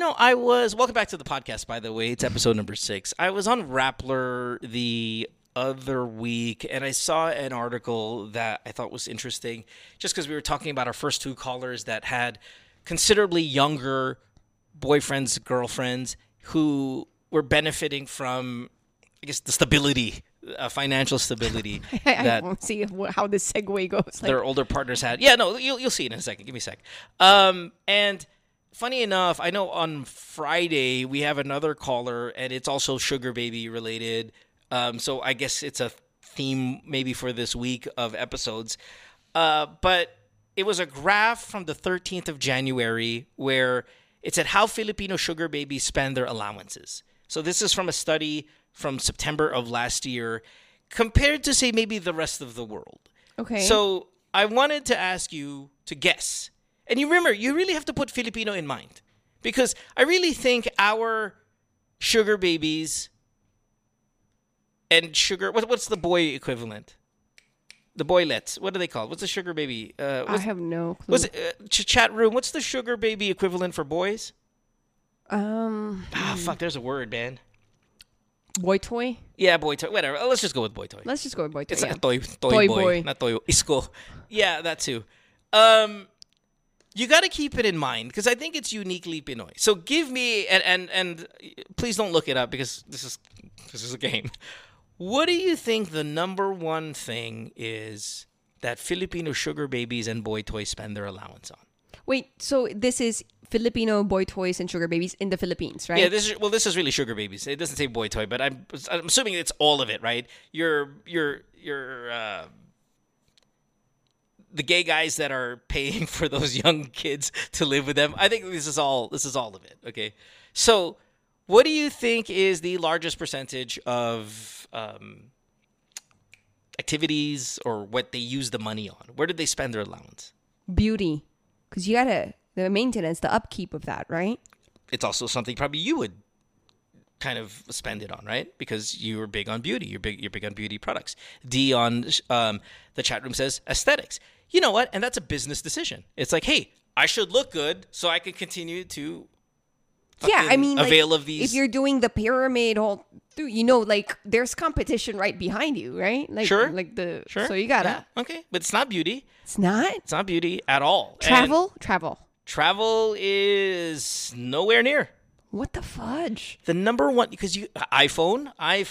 welcome back to the podcast, by the way. It's episode number 6. I was on Rappler the other week, and I saw an article that I thought was interesting, just because we were talking about our first 2 callers that had considerably younger boyfriends, girlfriends, who were benefiting from, I guess, the stability, financial stability. I won't see how this segue goes. Their older partners had. Yeah, no, you'll see it in a second. Give me a sec. And funny enough, I know on Friday we have another caller, and it's also sugar baby related. So I guess it's a theme maybe for this week of episodes. But it was a graph from the 13th of January where it said how Filipino sugar babies spend their allowances. So this is from a study from September of last year compared to, say, maybe the rest of the world. Okay. So I wanted to ask you to guess. And you remember, you really have to put Filipino in mind. Because I really think our sugar babies and sugar... What's the boy equivalent? The boylets. What are they called? What's the sugar baby? I have no clue. What's it, chat room, what's the sugar baby equivalent for boys? Fuck, there's a word, man. Boy toy? Yeah, boy toy. Whatever. Let's just go with boy toy. Let's just go with boy toy. It's yeah. like a toy Toy boy, boy. not toy isko. Yeah, that too. You got to keep it in mind because I think it's uniquely Pinoy. So give me and please don't look it up because this is a game. What do you think the number one thing is that Filipino sugar babies and boy toys spend their allowance on? Wait, so this is Filipino boy toys and sugar babies in the Philippines, right? Yeah, this is really sugar babies. It doesn't say boy toy, but I'm assuming it's all of it, right? You're the gay guys that are paying for those young kids to live with them. I think this is all of it. Okay, so what do you think is the largest percentage of activities or what they use the money on? Where did they spend their allowance? Beauty, because you gotta the maintenance, the upkeep of that, right? It's also something probably you would kind of spend it on, right? Because you're big on beauty. You're big on beauty products. D on the chat room says aesthetics. You know what? And that's a business decision. It's like, hey, I should look good so I can continue to avail of these. If you're doing the pyramid whole, like there's competition right behind you, right? Like, sure. So you gotta. Yeah. Okay, but it's not beauty. It's not. It's not beauty at all. Travel. Travel is nowhere near. What the fudge? The number one, because iPhone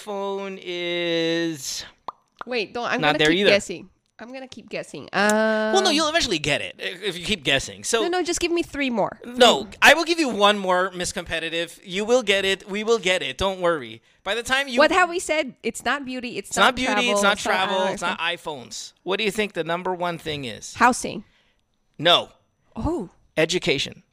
is. Wait, don't. I'm not gonna there keep either. guessing. I'm gonna keep guessing. Well, no, you'll eventually get it if you keep guessing. So no, just give me 3 more. No, I will give you one more, Miss Competitive. You will get it. We will get it. Don't worry. By the time you... What have we said? It's not beauty. It's not beauty. Travel, it's not travel. It's not iPhones. What do you think the number one thing is? Housing. No. Oh. Education.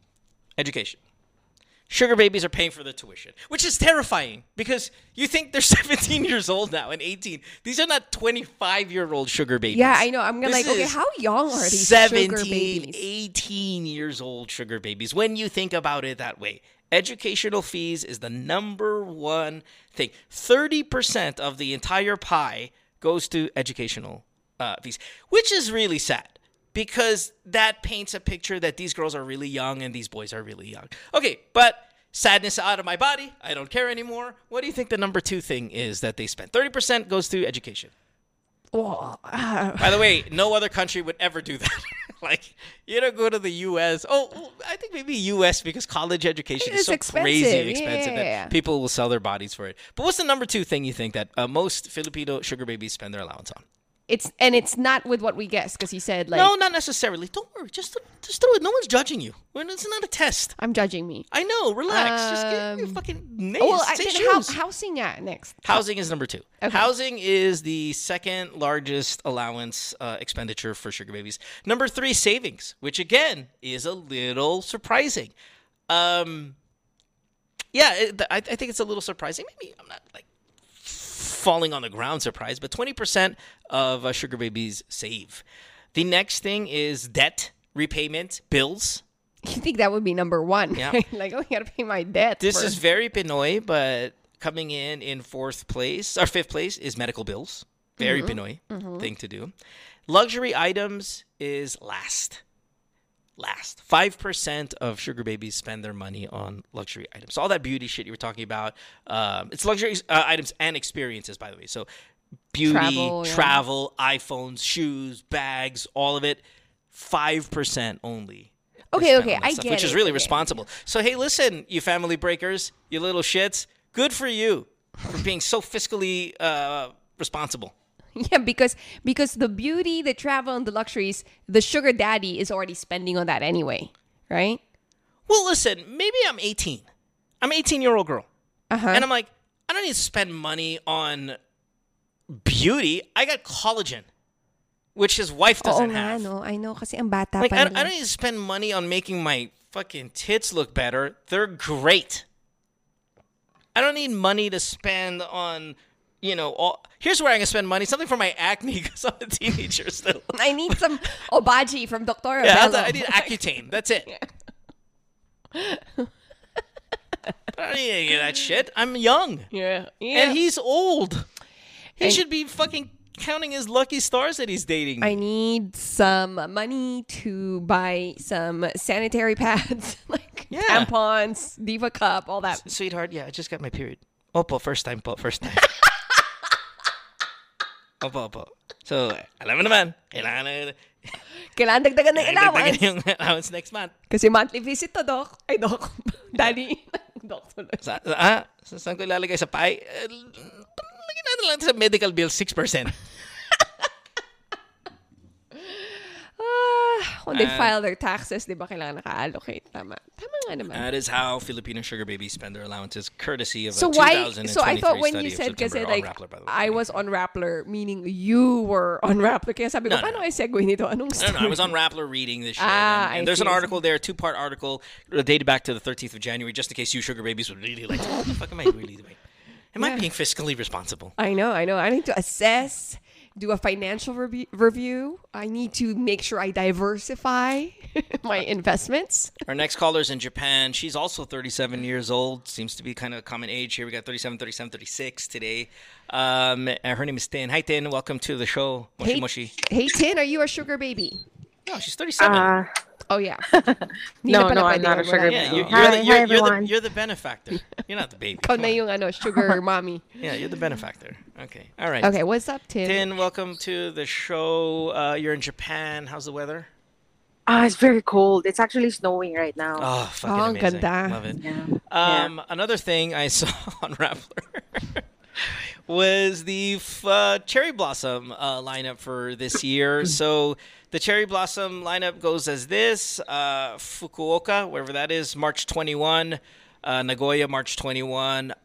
Sugar babies are paying for the tuition, which is terrifying because you think they're 17 years old now and 18. These are not 25-year-old sugar babies. Yeah, I know. I'm gonna okay, how young are these 17, sugar babies? 18 years old sugar babies when you think about it that way. Educational fees is the number one thing. 30% of the entire pie goes to educational fees, which is really sad. Because that paints a picture that these girls are really young and these boys are really young. Okay, but sadness out of my body. I don't care anymore. What do you think the number 2 thing is that they spend? 30% goes to education. By the way, no other country would ever do that. Like, you don't go to the U.S. Oh, I think maybe U.S. because college education is so crazy expensive that people will sell their bodies for it. But what's the number 2 thing you think that most Filipino sugar babies spend their allowance on? It's not with what we guessed because he said like no, not necessarily. Don't worry, just do it. No one's judging you. It's not a test. I'm judging me. I know. Relax. Just get your fucking names. Housing next. Housing is number 2. Okay. Housing is the second largest allowance expenditure for sugar babies. Number 3, savings, which again is a little surprising. I think it's a little surprising. Maybe I'm not like falling on the ground surprised, but 20% of sugar babies save. The next thing is debt repayment, bills. You think that would be number 1? Yeah. Like, I gotta pay my debt. This is very Pinoy, but coming in 4th place or 5th place is medical bills. Very Pinoy thing to do. Luxury items is last. last. 5% of sugar babies spend their money on luxury items. So all that beauty shit you were talking about, it's luxury items and experiences, by the way. So beauty, travel, iPhones, shoes, bags, all of it. 5% only. Okay, I stuff, get which it. is really responsible. So hey, listen, you family breakers, you little shits, good for you for being so fiscally responsible. Yeah, because the beauty, the travel, and the luxuries, the sugar daddy is already spending on that anyway, right? Well, listen, maybe I'm 18. I'm an 18-year-old girl. And I'm like, I don't need to spend money on beauty. I got collagen, which his wife doesn't have. No, I know, kasi ang bata Like, pa I nila. don't need to spend money on making my fucking tits look better. They're great. I don't need money to spend on, here's where I'm going to spend money. Something for my acne because I'm a teenager still. I need some Obagi from Dr. Yeah, Abello. I need Accutane. That's it. I don't need any of that shit. I'm young. Yeah. And he's old. He should be fucking counting his lucky stars that he's dating. I need some money to buy some sanitary pads, like tampons, Diva Cup, all that. Sweetheart, I just got my period. Opo, first time po, first time. Opo. So, alam mo naman, kailangan dagdagan ng allowance. yung allowance next month. Kasi monthly visit to, Doc. Ay, Doc. Daddy. Doc. Saan ko ilalagay sa pie? Lagyan natin lang sa medical bill, 6%. When they file their taxes, di ba kailangan naka-allocate? Tama nga naman. That is how Filipino sugar babies spend their allowances, courtesy of a So 2023 I thought when you study said of kasi September like on Rappler, by the way. I was on Rappler, meaning you were on Rappler. Kaya sabi ko, paano kayo segue nito? Anong story? No, I was on Rappler reading this shit. I And there's see. an article there, a 2-part article dated back to the 13th of January, just in case you sugar babies would really like to. What the fuck am I really doing? Am I being fiscally responsible? I know. I need to assess, do a financial review. I need to make sure I diversify my investments. Our next caller's in Japan. She's also 37 years old. Seems to be kind of a common age here. We got 37, 36 today. Her name is Tin. Hi, Tin. Welcome to the show. Moshi Moshi. Hey, Tin, are you a sugar baby? No, she's 37. Oh, yeah. No, I'm not a sugar Yeah, baby. you're the benefactor. You're not the baby. Ikaw na yung sugar mommy. Yeah, you're the benefactor. Okay. All right. Okay, what's up, Tin? Tin, welcome to the show. You're in Japan. How's the weather? It's very cold. It's actually snowing right now. Oh, fucking amazing. Ganda. Love it. Yeah. Another thing I saw on Rappler was the cherry blossom lineup for this year. So the cherry blossom lineup goes as this: Fukuoka, wherever that is, March 21; Nagoya, March 21;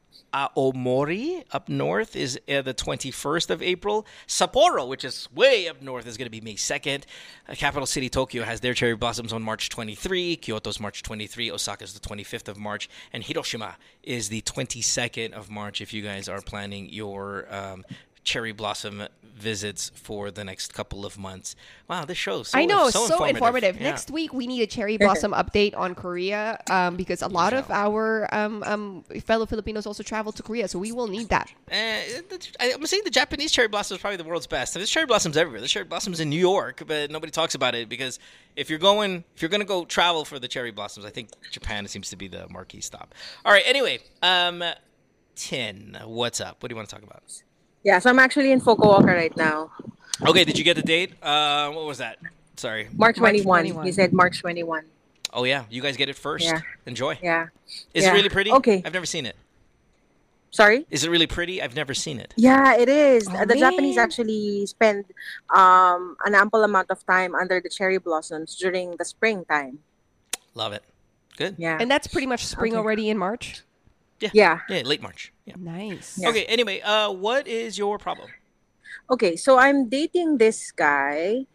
Aomori up north is the 21st of April. Sapporo, which is way up north, is going to be May 2nd. Capital City Tokyo has their cherry blossoms on March 23. Kyoto's March 23. Osaka's the 25th of March. And Hiroshima is the 22nd of March if you guys are planning your cherry blossom visits for the next couple of months. Wow, this show is so informative. Yeah. Next week, we need a cherry blossom update on Korea because a lot of our fellow Filipinos also travel to Korea, so we will need that. I'm saying the Japanese cherry blossom is probably the world's best. There's cherry blossoms everywhere. There's cherry blossoms in New York, but nobody talks about it because if you're going to go travel for the cherry blossoms, I think Japan seems to be the marquee stop. All right. Anyway, Tin, what's up? What do you want to talk about? Yeah, so I'm actually in Fukuoka right now. Okay, did you get the date? What was that? Sorry. March 21. 21. He said March 21. Oh, yeah. You guys get it first. Yeah. Enjoy. Yeah. Is it really pretty? Okay. I've never seen it. Sorry? Is it really pretty? I've never seen it. Yeah, it is. Oh, The man. Japanese actually spend an ample amount of time under the cherry blossoms during the springtime. Love it. Good. Yeah. And that's pretty much spring already in March. Yeah. Yeah, late March. Yeah. Nice. Yeah. Okay, anyway, what is your problem? Okay, so I'm dating this guy,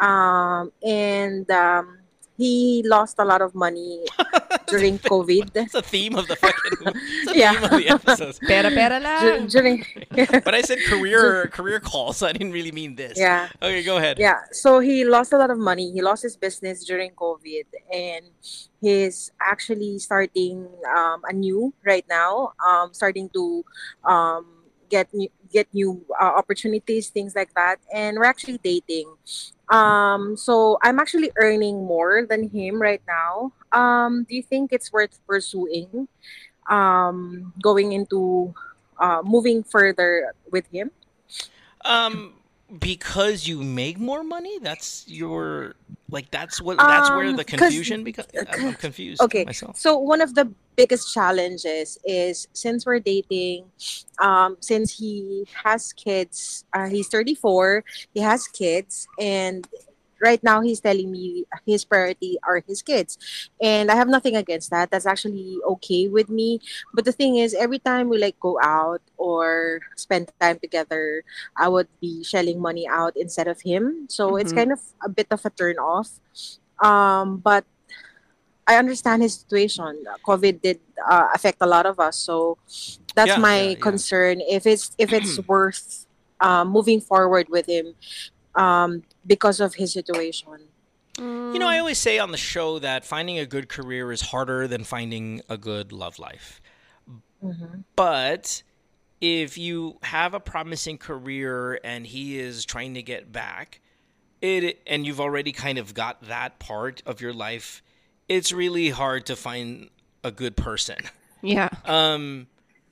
and he lost a lot of money during COVID. That's the theme of the fucking Yeah. theme of the episodes. Pera lang. During But I said career call, so I didn't really mean this. Yeah. Okay, go ahead. Yeah, so he lost a lot of money. He lost his business during COVID, and he's actually starting anew right now. Starting to get new opportunities, things like that. And we're actually dating. So I'm actually earning more than him right now. Do you think it's worth pursuing? Going into moving further with him? Um, because you make more money, that's your like that's where the Because confusion because I'm confused okay, myself. so one of the biggest challenges is since we're dating, since he has kids, he's 34, he has kids, and right now he's telling me his priority are his kids, and I have nothing against that. That's actually okay with me. But the thing is, every time we like go out or spend time together, I would be shelling money out instead of him, so it's Mm-hmm. kind of a bit of a turn off. But I understand his situation. COVID did affect a lot of us, so that's Yeah, yeah, my yeah. concern. If it's worth moving forward with him because of his situation. You know, I Mm, always say on the show that finding a good career is harder than finding a good love life. Mm-hmm. But if you have a promising career and he is trying to get back, it and you've already kind of got that part of your life, it's really hard to find a good person. yeah. Um,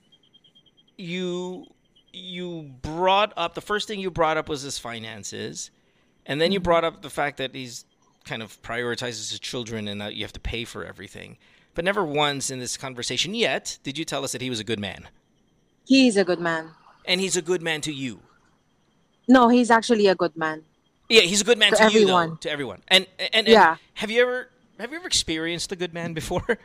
you you brought up the first thing you brought up was his finances, and then you Mm-hmm. brought up the fact that he's kind of prioritizes his children and that you have to pay for everything. But never once in this conversation yet did you tell us that he was a good man, He's a good man. and he's a good man to you. No, he's actually a good man Yeah, he's a good man to to you though, everyone. to everyone. And Yeah. have you ever experienced a good man before?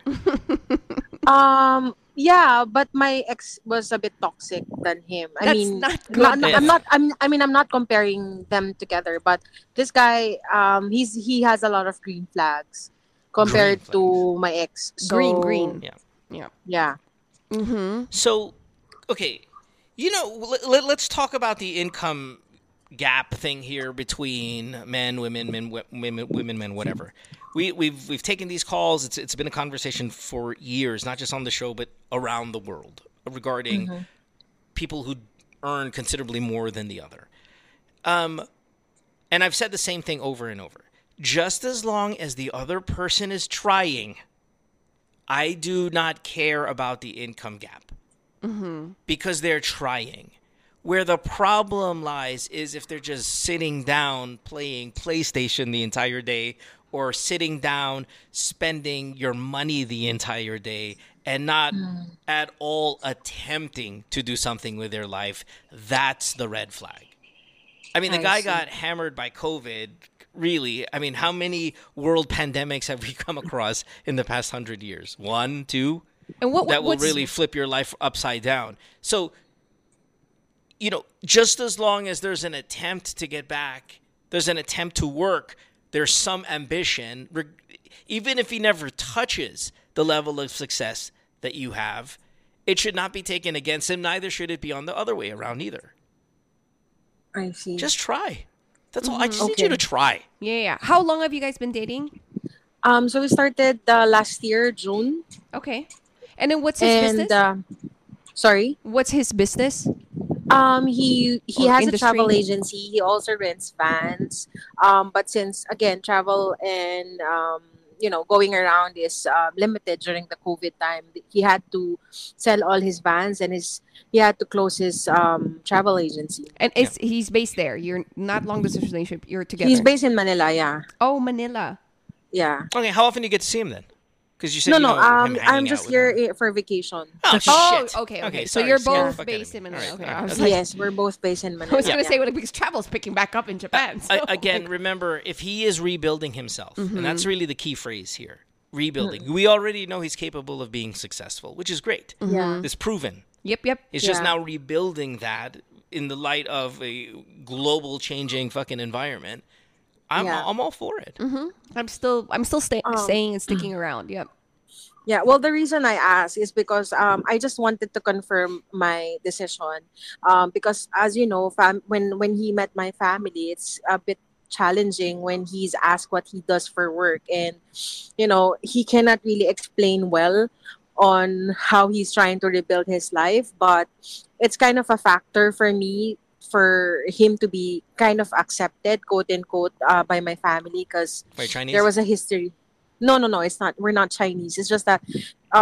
Yeah, but my ex was a bit toxic than him. I That's mean, not good Yeah. I'm then. not. I mean, I'm not comparing them together. But this guy, he has a lot of green flags Green compared flags. to my ex. Green, So green. Yeah. Yeah. yeah. Mm-hmm. So, okay, let's talk about the income gap thing here between men, women, women, men, whatever. We've taken these calls. It's been a conversation for years, not just on the show but around the world regarding Mm-hmm. people who earn considerably more than the other. Um, and I've said the same thing over and over. Just as long as the other person is trying, I do not care about the income gap Mm-hmm. because they're trying. Where the problem lies is if they're just sitting down playing PlayStation the entire day or sitting down spending your money the entire day and not at all attempting to do something with their life. That's the red flag. I mean, the I guy see. got hammered by COVID. Really, I mean, how many world pandemics have we come across in the past 100 years? One, two, And that will what's really flip your life upside down. So, just as long as there's an attempt to get back, there's an attempt to work, there's some ambition, even if he never touches the level of success that you have, it should not be taken against him. Neither should it be on the other way around either. I see. Just try. That's all. I just need you Okay. to try. yeah, yeah. How long have you guys been dating? So we started last year June, Okay. And then what's his and business? sorry. What's his business He or has a travel industry? agency. He also rents vans. But since again travel and going around is limited during the COVID time, he had to sell all his vans and he had to close his travel agency. And Yeah. he's based there. You're not long distance relationship. You're He's together. based in Manila. Yeah, Oh, Manila. yeah. Okay, how often do you get to see him then? Because you said No, you no. know him I'm hanging out just with here him. for vacation. Oh Oh, shit. okay. So sorry, you're scare the both fuck out of based me. in Manila. All right, Okay, all I right, was okay. like, Yes, we're both based in I was Manila. gonna Yeah. say because travel's picking back up in Japan. So Again, remember, if he is rebuilding himself, and that's really the key phrase here, rebuilding. Mm. We already know he's capable of being successful, which is great. Yeah. It's proven. Yep, yep. It's just Yeah. now rebuilding that in the light of a global changing fucking environment. Yeah. I'm all for it. I'm still staying and sticking around. Yep. Yeah, well, the reason I asked is because I just wanted to confirm my decision. Because as you know, when he met my family, it's a bit challenging when he's asked what he does for work, and he cannot really explain well on how he's trying to rebuild his life, but it's kind of a factor for me for him to be kind of accepted, quote unquote, by my family because Wait, Chinese? there was a history. No, no, no. It's not. We're not Chinese. It's just that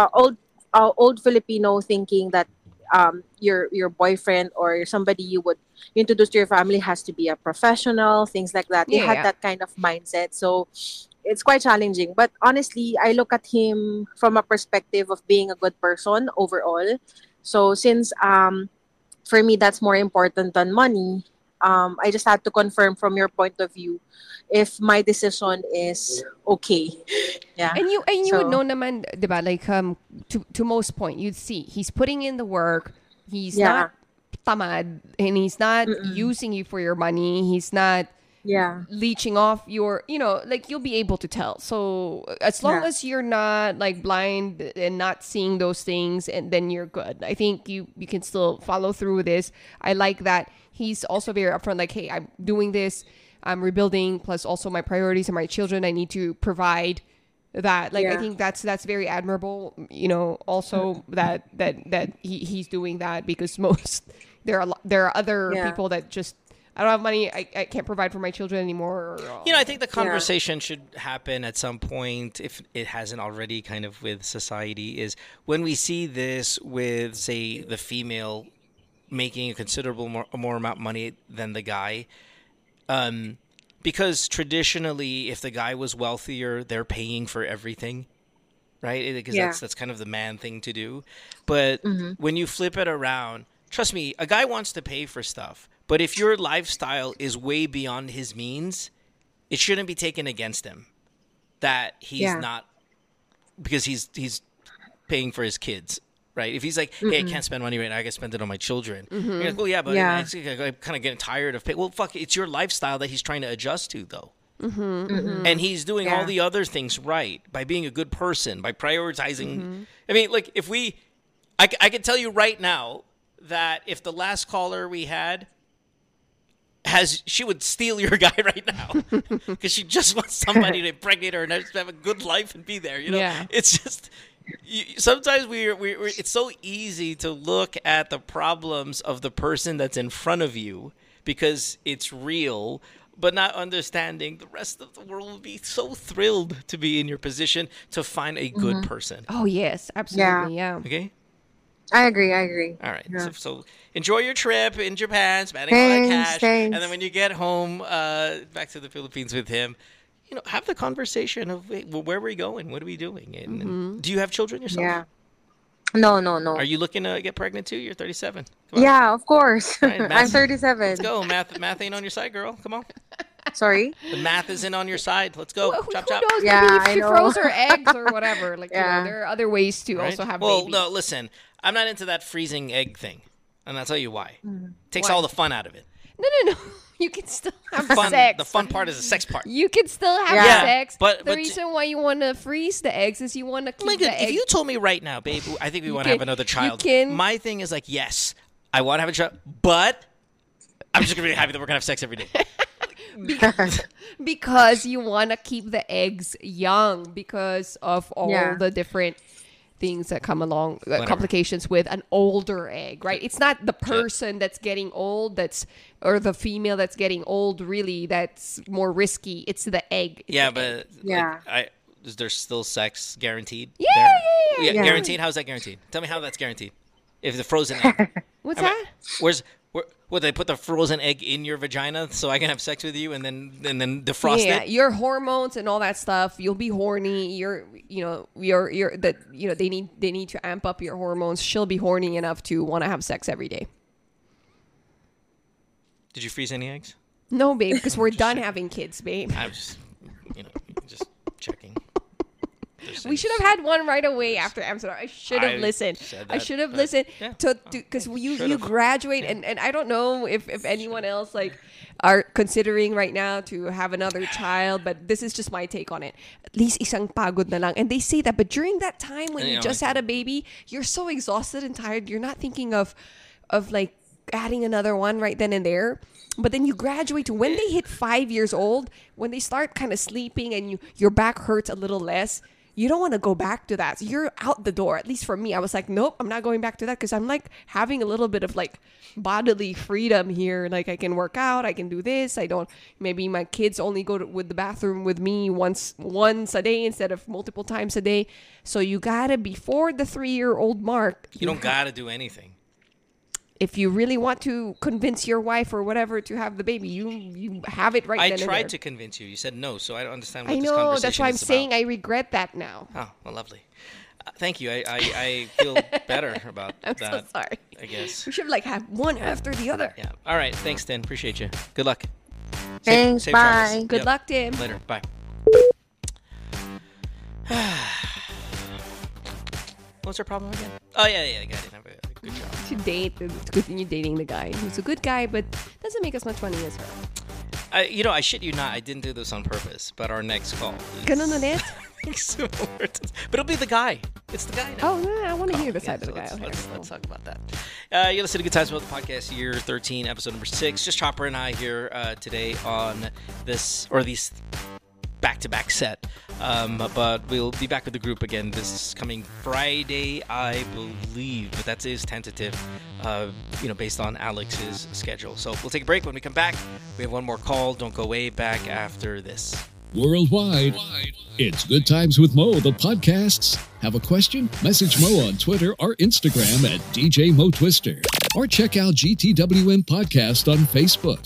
old Filipino thinking that your boyfriend or somebody you would introduce to your family has to be a professional, things like that. They Yeah, had yeah. that kind of mindset. So it's quite challenging. But honestly, I look at him from a perspective of being a good person overall. So since for me that's more important than money, I just had to confirm from your point of view if my decision is okay. Yeah. And you would So know naman, 'di ba? Like to most point, you'd see he's putting in the work. He's yeah. not tamad, and he's not Mm-mm. using you for your money. He's not Yeah. leeching off your, like you'll be able to tell. So as long Yeah. as you're not like blind and not seeing those things, and then you're good. I think you can still follow through with this. I like that he's also very upfront, like, hey, I'm doing this, I'm rebuilding, plus also my priorities are my children. I need to provide that. Like, I Yeah. think that's very admirable. Also that he's doing that, because most there are other Yeah. people that just, I don't have money. I can't provide for my children anymore. I think the conversation should happen at some point, if it hasn't already, kind of with society, is when we see this with, say, the female making a considerable more amount of money than the guy. Because traditionally, if the guy was wealthier, they're paying for everything, right? Because Yeah. that's kind of the man thing to do. But when you flip it around, trust me, a guy wants to pay for stuff. But if your lifestyle is way beyond his means, it shouldn't be taken against him that he's Yeah. not, because he's paying for his kids, right? If he's like, hey, I can't spend money right now, I can spend it on my children. You're like, well, yeah, but Yeah. I'm kind of getting tired of paying. Well, fuck, it's your lifestyle that he's trying to adjust to, though. And he's doing all Yeah. the other things right by being a good person, by prioritizing. I mean, like, I can tell you right now that if the last caller we had she would steal your guy right now because she just wants somebody to impregnate her and just have a good life and be there. Yeah. It's just sometimes we're it's so easy to look at the problems of the person that's in front of you because it's real, but not understanding the rest of the world will be so thrilled to be in your position to find a good person. Oh yes, absolutely. Yeah. Okay. I agree. I agree. All right. Yeah. So enjoy your trip in Japan, spending all that Thanks, cash, thanks. and then when you get home, back to the Philippines with him, have the conversation of, wait, well, where are we going? What are we doing? And do you have children yourself? Yeah. No, no, no. Are you looking to get pregnant too? You're 37. Come on. Yeah, of course. Right, I'm math- 37. Let's go. Math ain't on your side, girl. Come on. Sorry. The math isn't on your side. Let's go. Who Chop, chop. knows? Yeah, Maybe if I she know. froze her eggs or whatever. Like, Yeah. there are other ways to Right? also have Well, babies. no, listen. I'm not into that freezing egg thing. And I'll tell you why. Takes Why? all the fun out of it. No. You can still have Fun, sex. the fun part is the sex part. You can still have Yeah. sex. But- the but- reason why you want to freeze the eggs is you want to keep My the God, if egg. you told me right now, babe, I think we want to can- have another you child. can- My thing is like, yes, I want to have a child, but I'm just gonna be happy that we're gonna have sex every day. Because you want to keep the eggs young because of all Yeah. the different things that come along, Whatever. complications with an older egg, right? It's not the person that's getting old or the female that's getting old, really, that's more risky. It's the egg. It's Yeah, the egg. but Yeah. is there still sex guaranteed? Yeah, there? yeah. Yeah. Guaranteed? How's that guaranteed? Tell me how that's guaranteed. If the frozen egg, What's I mean, that? would they put the frozen egg in your vagina so I can have sex with you and then defrost Yeah, it? your hormones and all that stuff. You'll be horny. They need to amp up your hormones. She'll be horny enough to want to have sex every day. Did you freeze any eggs? No, babe, because we're done having kids, babe. I'm just, just checking. We should have had one right away after Amsterdam. I should have I listened. said I that, should have but- listened yeah. because you Should've. graduate and I don't know if anyone else like are considering right now to have another child, but this is just my take on it. At least isang pagod na lang. And they say that, but during that time when And, you just had a baby, you're so exhausted and tired. You're not thinking of like adding another one right then and there. But then you graduate to when they hit 5 years old, when they start kind of sleeping and your back hurts a little less. you don't want to go back to that. So you're out the door. At least for me, I was like, nope, I'm not going back to that, because I'm like having a little bit of like bodily freedom here. Like I can work out, I can do this. I don't, maybe my kids only go to with the bathroom with me once a day instead of multiple times a day. So you gotta, before the 3-year-old mark, You don't gotta do anything. if you really want to convince your wife or whatever to have the baby, you have it right I then and tried there. to convince you. You said no, so I don't understand what I this know, conversation that's why I'm is saying about. I regret that now. Oh, well, lovely. Thank you. I feel better about I'm that. so sorry. I guess. We should like have one after the other. Yeah. All right. Thanks, Tin. Appreciate you. Good luck. Thanks, Safe bye. travels. Good Yep. luck, Tim. Later. Bye. What's our problem again? Oh, yeah. I didn't have a good job. To continue dating the guy who's a good guy, but doesn't make as much money as her. I shit you not. I didn't do this on purpose, but our next call is Ganun ulit? similar to, but it'll be the guy. It's the guy now. Oh, no, I want to hear the Yeah, side of the so guy. let's talk about that. You're listening to Good Times About the Podcast, year 13, episode number 6. Just Chopper and I here today on these back-to-back set. But we'll be back with the group again this coming Friday, I believe. But that is tentative, based on Alex's schedule. So we'll take a break. When we come back, we have one more call. Don't go away. Back after this. Worldwide, it's Good Times with Mo, the podcasts. Have a question? Message Mo on Twitter or Instagram at DJ Mo Twister. Or check out GTWM Podcast on Facebook.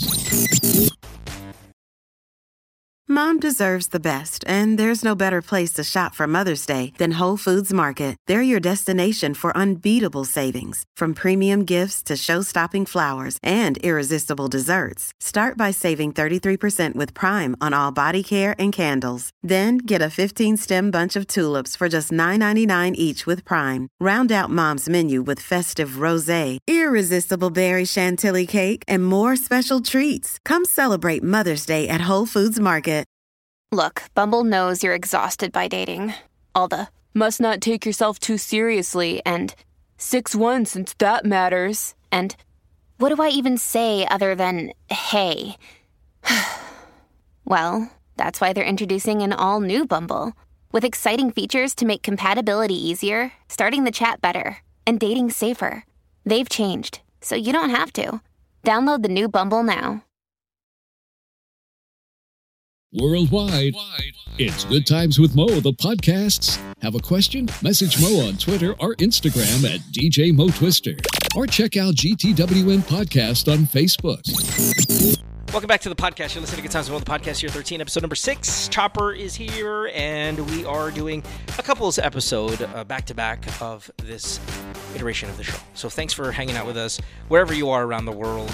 Mom deserves the best, and there's no better place to shop for Mother's Day than Whole Foods Market. They're your destination for unbeatable savings, from premium gifts to show-stopping flowers and irresistible desserts. Start by saving 33% with Prime on all body care and candles. Then get a 15-stem bunch of tulips for just $9.99 each with Prime. Round out Mom's menu with festive rosé, irresistible berry chantilly cake, and more special treats. Come celebrate Mother's Day at Whole Foods Market. Look, Bumble knows you're exhausted by dating. All the must not take yourself too seriously and 6'1" since that matters. And what do I even say other than hey? Well, that's why they're introducing an all-new Bumble with exciting features to make compatibility easier, starting the chat better, and dating safer. They've changed, so you don't have to. Download the new Bumble now. Worldwide, it's Good Times with Mo, the podcasts. Have a question? Message Mo on Twitter or Instagram at DJ Mo Twister. Or check out GTWM Podcast on Facebook. Welcome back to the podcast. You're listening to Good Times with Mo, the podcast, year 13, episode number 6. Chopper is here, and we are doing a couples episode back-to-back of this iteration of the show. So thanks for hanging out with us wherever you are around the world.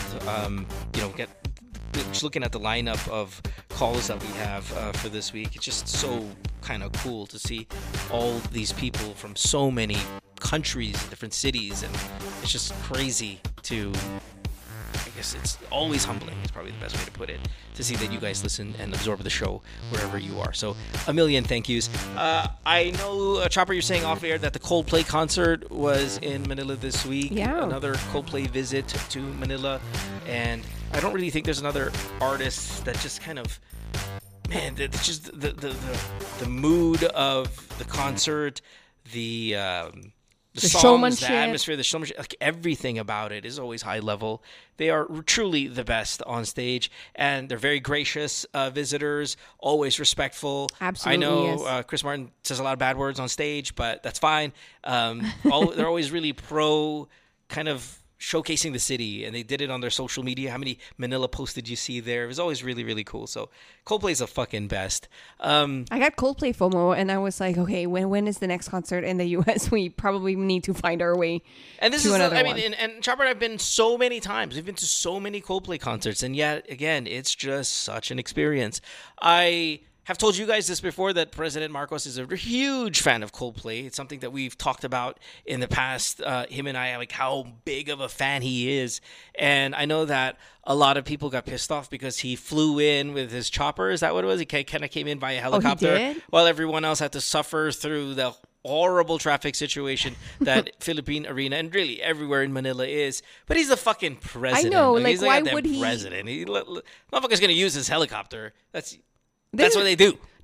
Just looking at the lineup of calls that we have for this week, it's just so kind of cool to see all these people from so many countries and different cities, and it's just crazy to, I guess it's always humbling, is probably the best way to put it, to see that you guys listen and absorb the show wherever you are. So a million thank yous. I know, Chopper, you're saying off air that the Coldplay concert was in Manila this week. Yeah. Another Coldplay visit to Manila. And I don't really think there's another artist that just kind of, man, it's just the mood of the concert, the songs, showmanship. the atmosphere, the showmanship, like everything about it is always high level. They are truly the best on stage, and they're very gracious visitors, always respectful. Absolutely, I know yes. Chris Martin says a lot of bad words on stage, but that's fine. They're always really pro kind of showcasing the city, and they did it on their social media. How many Manila posts did you see there? It was always really, really cool. So Coldplay's the fucking best. I got Coldplay FOMO, and I was like, okay, when is the next concert in the U.S.? We probably need to find our way And this to is, another I one. mean, and Chopper and I've been so many times. We've been to so many Coldplay concerts, and yet again, it's just such an experience. I have told you guys this before, that President Marcos is a huge fan of Coldplay. It's something that we've talked about in the past. Him and I, like how big of a fan he is, and I know that a lot of people got pissed off because he flew in with his chopper. Is that what it was? He kind of came in by a helicopter, did? while everyone else had to suffer through the horrible traffic situation that Philippine Arena and really everywhere in Manila is. But he's the fucking president. I know, Like, like, he's the why goddamn would he- president? Motherfucker's gonna use his helicopter. That's what they do.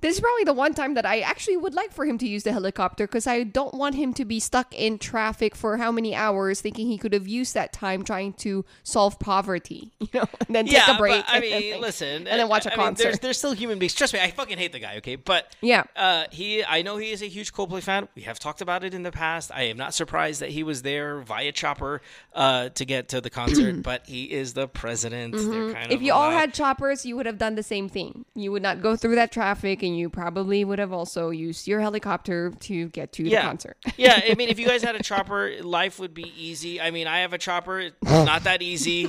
This is probably the one time that I actually would like for him to use the helicopter because I don't want him to be stuck in traffic for how many hours thinking he could have used that time trying to solve poverty, and then take a break. But, I mean, listen. And then watch a concert. There's still human beings. Trust me, I fucking hate the guy, okay? But yeah. I know he is a huge Coldplay fan. We have talked about it in the past. I am not surprised that he was there via chopper to get to the concert, but he is the president. They're kind If you all had choppers, you would have done the same thing. You would not go through that traffic, and you probably would have also used your helicopter to get to the concert. Yeah, I mean, if you guys had a chopper, life would be easy. I mean, I have a chopper. It's not that easy.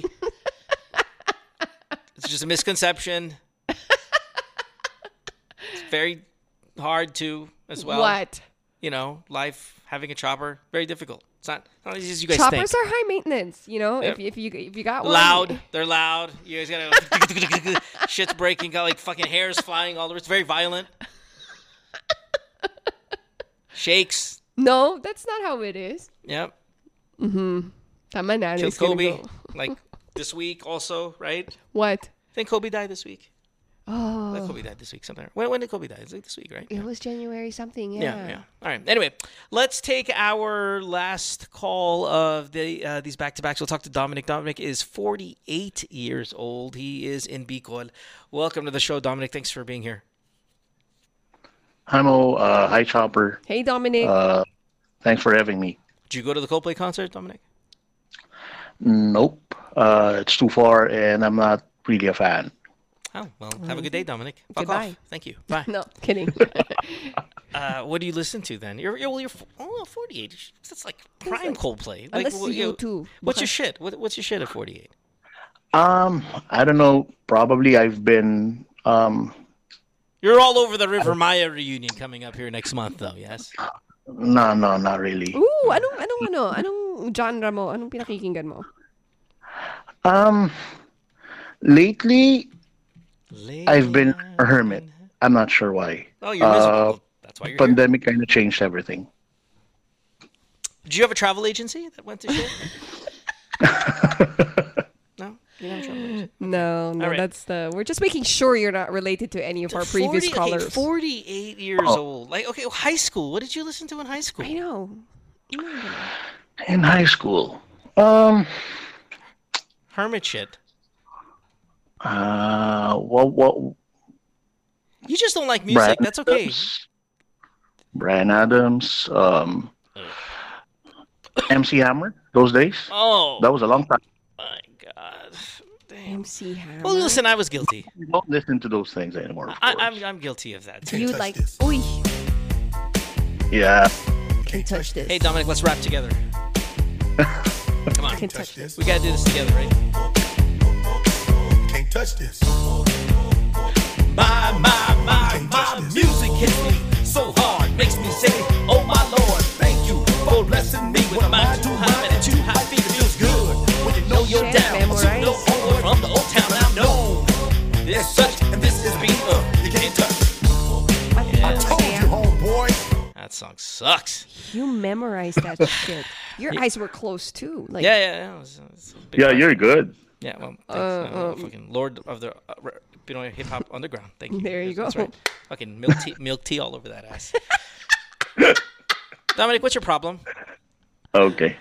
It's just a misconception. It's very hard to as well. What? Life, having a chopper, very difficult. It's not as easy as you guys Choppers think. are high maintenance, Yep. if you got one. Loud. They're loud. You guys gotta shit's breaking, got like fucking hairs flying all over. It's very violent. Shakes. No, that's not how it is. Yep. Tama na. Killed It's gonna Kobe. go. Like this week also, right? What? I think Kobe died this week. Oh. Like Kobe died this week sometime. When did Kobe die? It's like this week, right? It was January something, Yeah. All right. Anyway, let's take our last call of these back-to-backs. We'll talk to Dominic. Dominic is 48 years old. He is in Bicol. Welcome to the show, Dominic. Thanks for being here. Hi, Mo. Hi, Chopper. Hey, Dominic. Thanks for having me. Did you go to the Coldplay concert, Dominic? Nope. It's too far, and I'm not really a fan. Oh, well, have a good day, Dominic. Fuck Goodbye. off. Thank you. Bye. No, kidding. What do you listen to then? You're 48. That's like prime Coldplay. I Like, listen to U2. What's your shit? What's your shit at 48? I don't know. Probably I've been. You're all over the River Maya reunion coming up here next month, though. Yes. No, not really. Ooh, anong genre mo? Anong pinakikinggan mo? Lately I've been a hermit. I'm not sure why. Oh, you're miserable. That's why you're here. Pandemic kind of changed everything. Do you have a travel agency that went to shit? No? You don't have a travel agency? No, All right. that's we're just making sure you're not related to any of our previous callers. 48 years old. Like, okay, high school. What did you listen to in high school? I know. In high school. Hermit shit. What? You just don't like music. That's okay. Bryan Adams, MC Hammer, those days. Oh. That was a long time. My God. Damn. MC Hammer. Well, listen, I was guilty. We don't listen to those things anymore. Of course. I'm guilty of that, too. You like, uy, Yeah. can't touch this. Hey, Dominic, let's rap together. Come on. Can't touch this. We got to do this together, right? Can't touch this. My music hits me so hard, makes me say, oh my Lord, thank you for blessing me with a mind too high and too high feet. It feels good when you know you're Shit, down. memorize. So you know onward from the old town I'm known. There's such, and this is beat you can't touch. I told you, homeboy. That song sucks. You memorized that shit. Your eyes were closed too. Like, Yeah. It was a big Yeah, part. you're good. Yeah, well, thanks. Fucking Lord of the hip hop underground. Thank you. There you That's go. right. Fucking milk tea all over that ass. Dominic, what's your problem? Okay.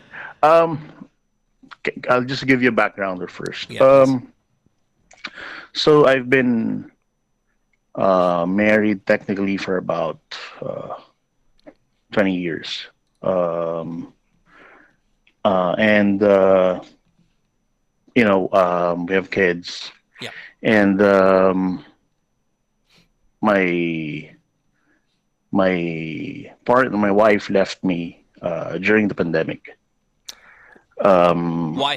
I'll just give you a backgrounder first. Yeah, So I've been married technically for about 20 years. We have kids. Yeah. And my wife left me during the pandemic. Why?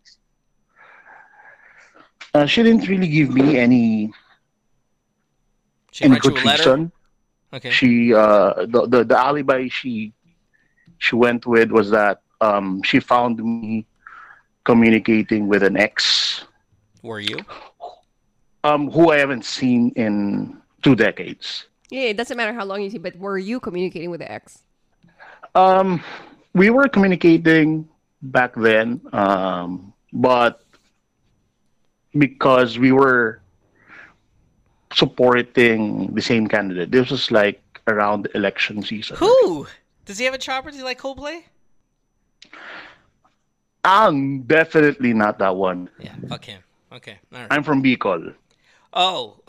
She didn't really give me any She wrote you good a letter? reason. Okay. She the alibi she went with was that she found me communicating with an ex Were you? who I haven't seen in 2 decades. yeah, it doesn't matter how long you see, but were you communicating with the ex? We were communicating back then, but because we were supporting the same candidate. This was like around the election season. Who? Does he have a chopper? Does he like Coldplay? Definitely not that one. Yeah, fuck him. Okay, all right. I'm from Bicol. Oh,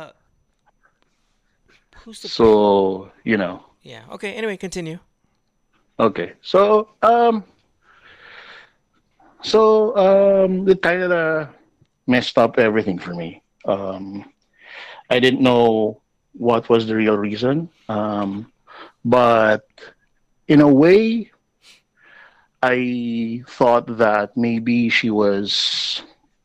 who's the... So, you know. Yeah, okay, anyway, continue. Okay. So, it kind of messed up everything for me. I didn't know what was the real reason. But in a way, I thought that maybe she was,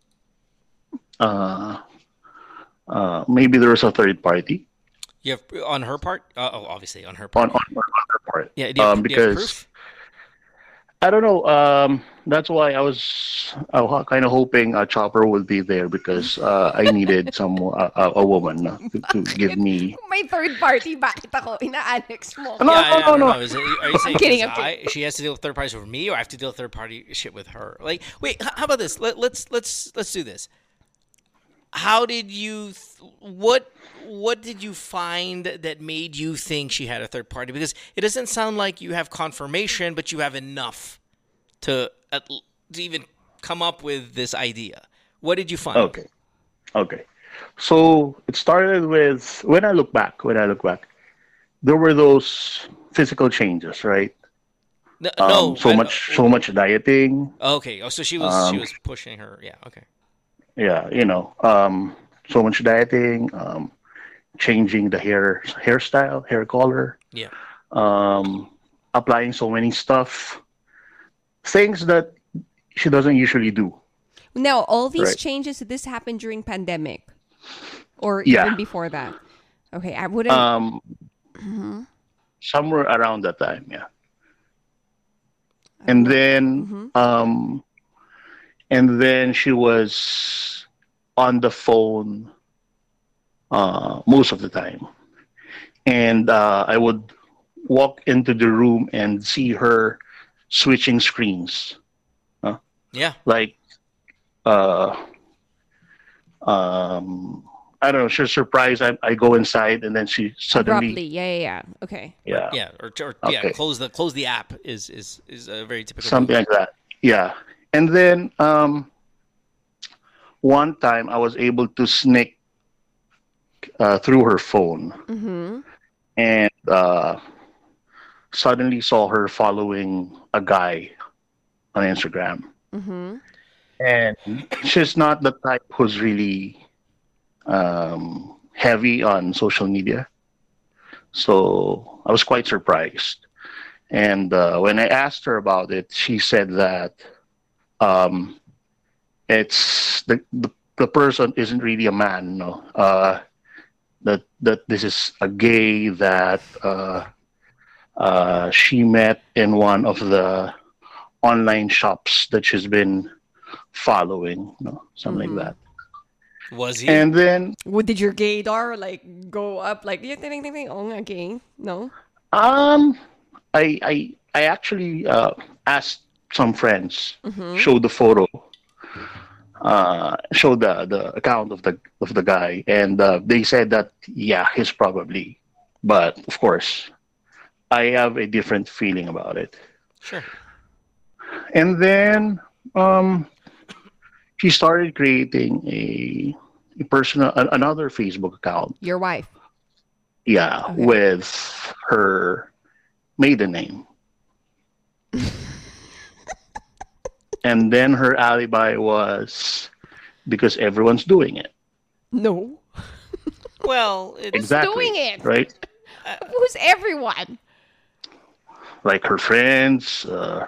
maybe there was a third party. You have on her part? Obviously on her part. On her part. Yeah, because do you have proof? I don't know. That's why I was kind of hoping a chopper would be there because I needed a woman to give me. May third party, bakit ako ina-annex mo? No. Are you saying kidding, I'm kidding. she has to deal with third parties with me, or I have to deal with third party shit with her? Like, wait, how about this? Let's do this. How did you? What did you find that made you think she had a third party? Because it doesn't sound like you have confirmation, but you have enough to even come up with this idea. What did you find? Okay. So it started with when I look back, there were those physical changes, right? So much dieting. Okay. Oh, so she was pushing her. Yeah. Okay. Yeah, so much dieting, changing the hairstyle, hair color. Yeah. Applying so many stuff, things that she doesn't usually do. Now, all these Right. changes, this happened during pandemic, or Yeah. even before that. Okay, I wouldn't. Somewhere around that time, yeah. And then, she was on the phone most of the time, and I would walk into the room and see her switching screens. Yeah. Like, I don't know. She's surprised. I go inside, and then she suddenly. Abruptly, yeah. Okay. Yeah. Yeah. Okay. Close the app is a very typical. Something like that. Yeah. And then one time I was able to sneak through her phone, and suddenly saw her following a guy on Instagram. And she's not the type who's really heavy on social media. So I was quite surprised. And when I asked her about it, she said that it's the person isn't really a man, no. That this is a gay that she met in one of the online shops that she's been following, something like that. Was he? And then Did your gaydar like go up like oh nga gay? No. I actually asked some friends, showed the photo, showed the account of the guy, and they said that yeah, he's probably, but of course, I have a different feeling about it. Sure. And then she started creating a personal another Facebook account. Your wife. Yeah, Okay. with her maiden name. And then her alibi was because everyone's doing it. No. Well, it's Exactly. doing it? Right? Who's everyone? Like her friends,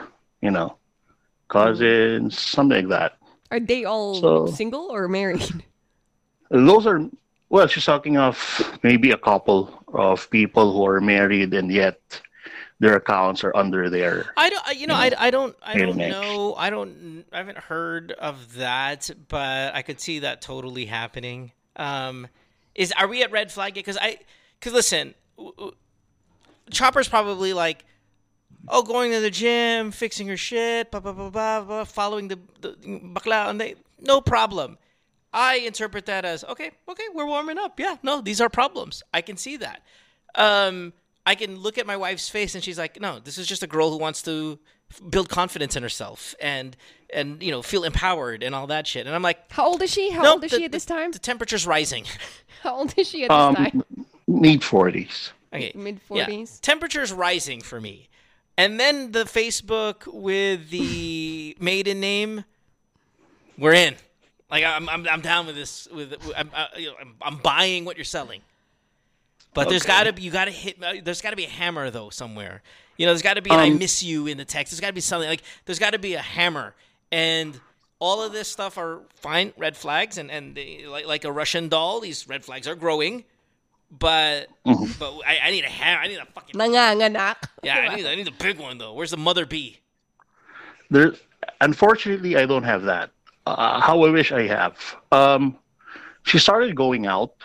cousins, something like that. Are they all So- single or married? Those are, well, she's talking of maybe a couple of people who are married and yet their accounts are under their. I don't Maiden name. know. I haven't heard of that, but I could see that totally happening. Are we at red flag? Because listen, Chopper's probably like, going to the gym, fixing her shit, blah blah blah blah, blah following the bakla, and no problem. I interpret that as, okay, we're warming up. Yeah, no, these are problems. I can see that. I can look at my wife's face and she's like, no, this is just a girl who wants to build confidence in herself and feel empowered and all that shit. And I'm like, how old is she? How old is she at this time? The temperature's rising. How old is she at this time? Mid-40s. Okay. Mid-40s? Yeah. Temperature's rising for me. And then the Facebook with the maiden name, we're in. Like, I'm down with this. I'm buying what you're selling. But there's got to be a hammer though somewhere. There's got to be an I miss you in the text. There's got to be something like there's got to be a hammer. And all of this stuff are fine red flags, and they, like a Russian doll, these red flags are growing. But I need a hammer. I need a fucking nanganganak. Yeah, I need a big one though. Where's the mother bee? Unfortunately, I don't have that. How I wish I have. She started going out.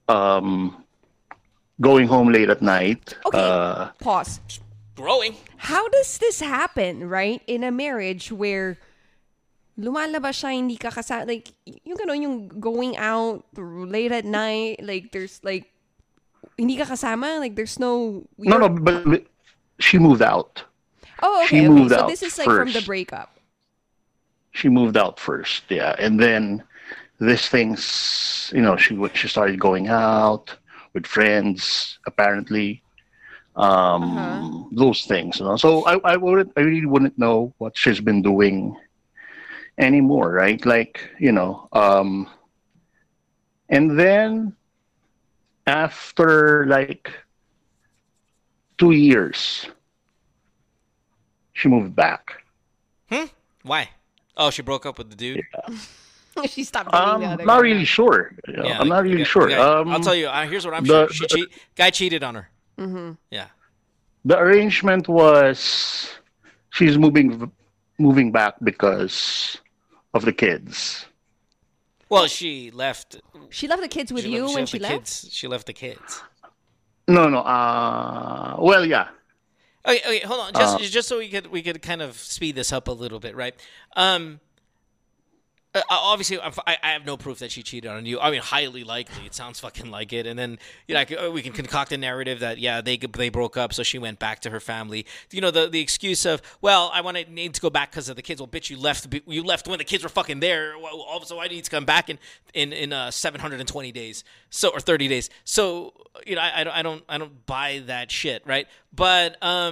Going home late at night. Okay, pause. Growing. How does this happen, right? In a marriage where lumalabas siya, hindi ka kasama, like, yung going out late at night, like, there's, like, hindi ka kasama, like, there's no... No, but she moved out. Oh, okay, She moved So out this is, like, first. from the breakup. She moved out first, yeah. And then this thing's, she started going out with friends, apparently. Those things. So I really wouldn't know what she's been doing anymore, right? Like, and then after like 2 years, she moved back. Why? Oh, she broke up with the dude? Yeah. She stopped dating the other not guy. really sure. Yeah, I'm not really sure. I'll tell you. Here's what I'm sure. Guy cheated on her. Mm-hmm. Yeah. The arrangement was she's moving back because of the kids. Well, she left. She left the kids with you when she left? She left the kids. No. Well, yeah. Okay, hold on. Just so we could kind of speed this up a little bit, right? Obviously, I have no proof that she cheated on you. I mean, highly likely. It sounds fucking like it. And then, we can concoct a narrative that, yeah, they broke up, so she went back to her family. The excuse of, well, need to go back because of the kids. Well, bitch, you left when the kids were fucking there. So I need to come back in 720 days, or 30 days. So, I don't buy that shit, right? But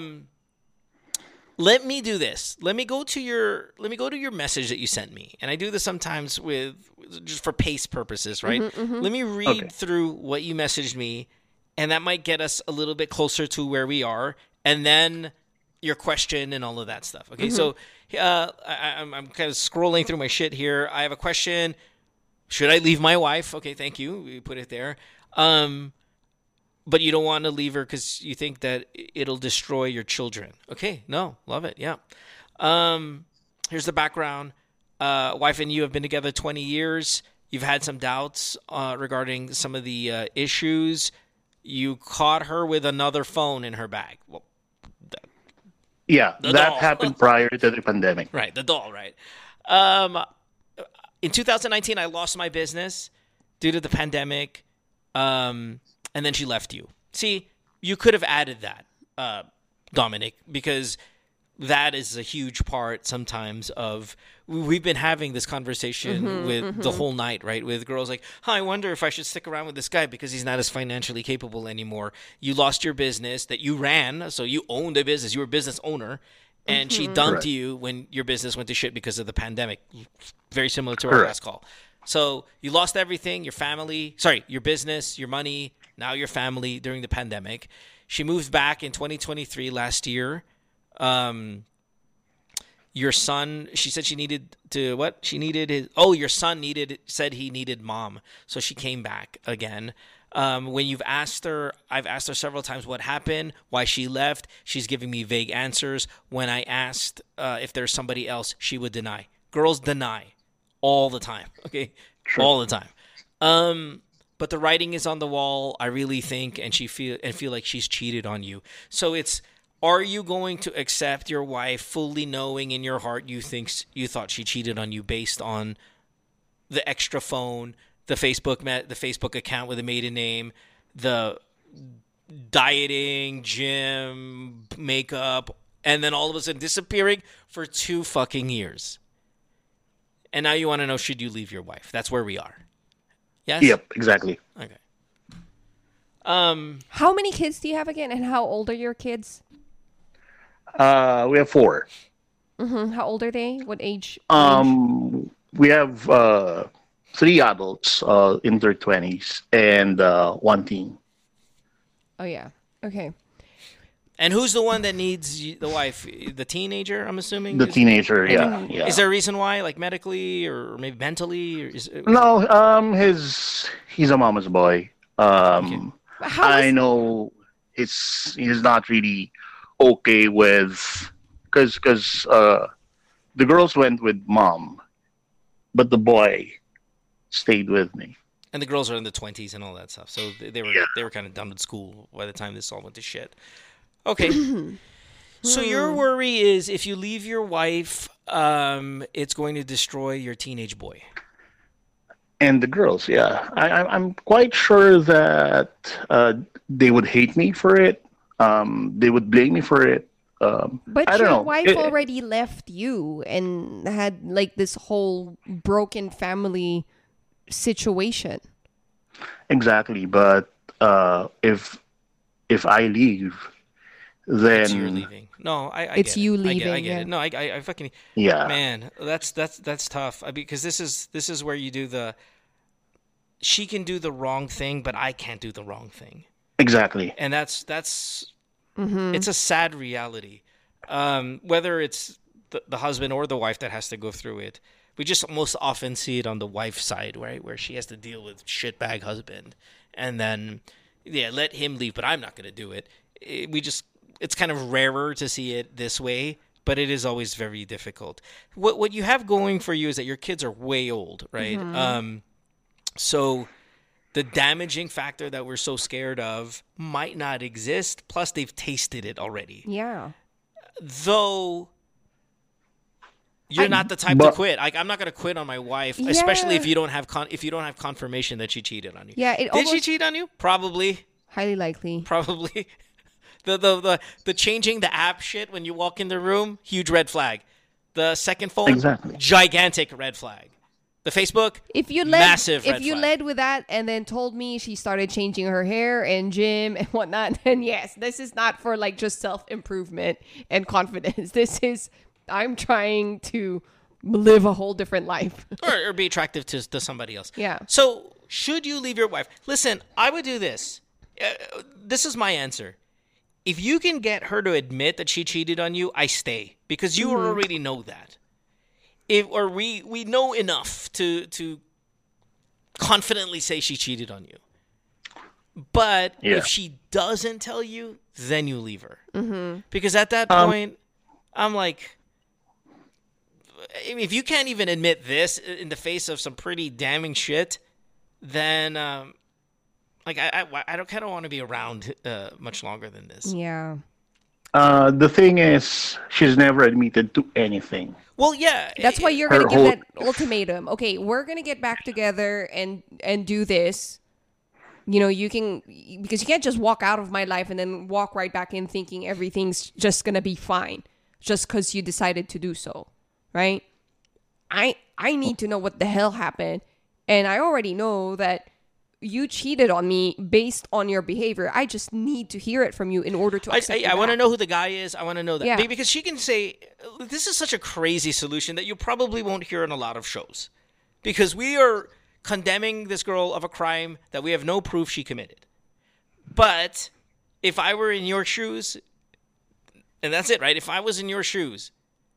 let me do this. Let me go to your message that you sent me. And I do this sometimes just for pace purposes, right? Let me read through what you messaged me, and that might get us a little bit closer to where we are, and then your question and all of that stuff. Okay, so I'm kind of scrolling through my shit here. I have a question. Should I leave my wife? Okay, thank you. We put it there. But you don't want to leave her because you think that it'll destroy your children. Okay, no, love it, yeah. Here's the background. Wife and you have been together 20 years. You've had some doubts regarding some of the issues. You caught her with another phone in her bag. Well, that doll. happened prior to the pandemic. Right, the doll, right. In 2019, I lost my business due to the pandemic. And then she left you. See, you could have added that, Dominic, because that is a huge part sometimes of... We've been having this conversation with the whole night, right? With girls like, I wonder if I should stick around with this guy because he's not as financially capable anymore. You lost your business that you ran, so you owned a business. You were a business owner. And she dumped you when your business went to shit because of the pandemic. Very similar to our last call. So you lost everything, your business, your money... Now your family during the pandemic. She moved back in 2023 last year. Your son, she said she needed to, what? She needed your son said he needed mom. So she came back again. When I've asked her several times what happened, why she left. She's giving me vague answers. When I asked if there's somebody else, she would deny. Girls deny all the time. Okay. Sure. All the time. But the writing is on the wall, I really think, and feel like she's cheated on you. So are you going to accept your wife fully knowing in your heart you thought she cheated on you based on the extra phone, the Facebook account with a maiden name, the dieting, gym, makeup, and then all of a sudden disappearing for 2 fucking years. And now you want to know, should you leave your wife? That's where we are. Yes? Yep, exactly. Okay. How many kids do you have again, and how old are your kids? We have 4. How old are they? What age? We have 3 adults in their 20s and 1 teen. Oh yeah. Okay. And who's the one that needs the wife? The teenager, I'm assuming? The teenager, yeah. Is there a reason why, like medically or maybe mentally? Or No, he's a mama's boy. I know he's not really okay with, because the girls went with mom, but the boy stayed with me. And the girls are in the 20s and all that stuff, so they were kind of done with school by the time this all went to shit. Okay. So your worry is if you leave your wife, it's going to destroy your teenage boy. And the girls, yeah. I'm quite sure that they would hate me for it. They would blame me for it. But I don't your know. wife already left you and had like this whole broken family situation. Exactly, but if I leave, then It's you're leaving. No, I It's get you it. leaving, I get yeah. it. No, I fucking yeah. man. That's tough because this is where you do the. She can do the wrong thing, but I can't do the wrong thing, Exactly. and that's it's a sad reality. Whether it's the husband or the wife that has to go through it, we just most often see it on the wife's side, right, where she has to deal with shitbag husband, and then let him leave, but I'm not going to do it. It's kind of rarer to see it this way, but it is always very difficult. What you have going for you is that your kids are way old, right? So the damaging factor that we're so scared of might not exist. Plus, they've tasted it already. Yeah. Though you're not the type to quit. I'm not going to quit on my wife, especially if you don't have confirmation that she cheated on you. Yeah. Did she cheat on you? Probably. Highly likely. Probably. The changing the app shit when you walk in the room, huge red flag. The second phone, Exactly. gigantic red flag. The Facebook, massive red flag. led with that and then told me she started changing her hair and gym and whatnot, then yes, this is not for like just self-improvement and confidence. This is, I'm trying to live a whole different life. or be attractive to somebody else. Yeah. So should you leave your wife? Listen, I would do this. This is my answer. If you can get her to admit that she cheated on you, I stay because you already know that. We know enough to confidently say she cheated on you. But if she doesn't tell you, then you leave her. Because at that point, I'm like, if you can't even admit this in the face of some pretty damning shit, then I don't kind of want to be around much longer than this. Yeah. The thing is, she's never admitted to anything. Well, yeah. That's why you're going to Her give that ultimatum. Okay, we're going to get back together and do this. You know, because you can't just walk out of my life and then walk right back in thinking everything's just going to be fine just because you decided to do so, right? I need to know what the hell happened. And I already know that you cheated on me based on your behavior. I just need to hear it from you in order to accept I want to know who the guy is. I want to know that. Yeah. Because she can say, this is such a crazy solution that you probably won't hear in a lot of shows. Because we are condemning this girl of a crime that we have no proof she committed. But if I were in your shoes, and that's it, right? If I was in your shoes,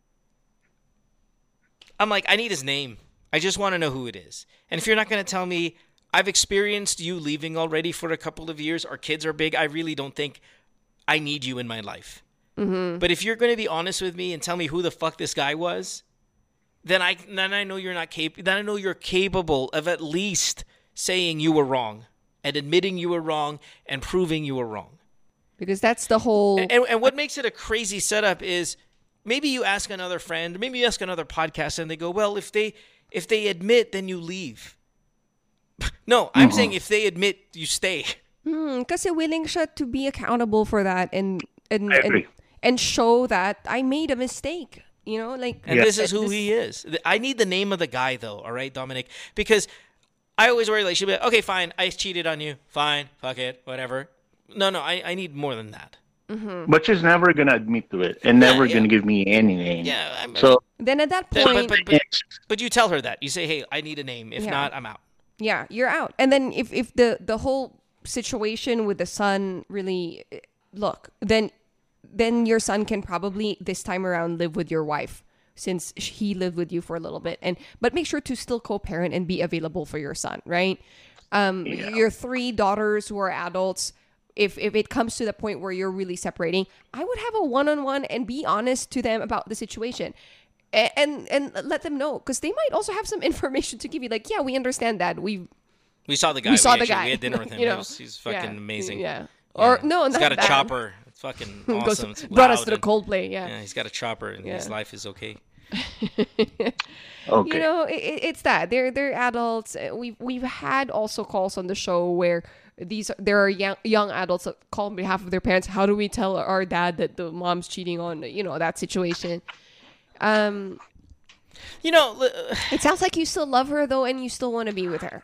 I'm like, I need his name. I just want to know who it is. And if you're not going to tell me, I've experienced you leaving already for a couple of years. Our kids are big. I really don't think I need you in my life. But if you're going to be honest with me and tell me who the fuck this guy was, then I know you're not capable. Then I know you're capable of at least saying you were wrong and admitting you were wrong and proving you were wrong. Because that's the whole... And what makes it a crazy setup is maybe you ask another friend, maybe you ask another podcast, and they go, well, if If they admit, then you leave. No, I'm saying if they admit, you stay. Kasi willing siya to be accountable for that and agree. and show that I made a mistake. You know, like, And this is who he is. I need the name of the guy, though. All right, Dominic, because I always worry like she'll be like, okay, fine, I cheated on you, fine, fuck it, whatever. No, I need more than that. But she's never gonna admit to it and never gonna give me any name. Yeah, I mean, So Then at that point, but you tell her that. You say, hey, I need a name. If Yeah. not, I'm out. yeah, you're out. And then if the whole situation with the son really then your son can probably this time around live with your wife, since he lived with you for a little bit, but make sure to still co-parent and be available for your son, right? Your 3 daughters who are adults, if it comes to the point where you're really separating, I would have a one-on-one and be honest to them about the situation. And let them know, because they might also have some information to give you. Like, yeah, we understand that. We saw the guy. We had dinner with him. You know, he's fucking amazing. Yeah. Or no, he's not got a that. chopper. It's fucking awesome. It's Brought us loud to the and- Coldplay. Yeah. Yeah, he's got a chopper and his life is okay. okay. You know, it's that they're adults. We've had also calls on the show where there are young adults that call on behalf of their parents. How do we tell our dad that the mom's cheating on, that situation? It sounds like you still love her though, and you still want to be with her.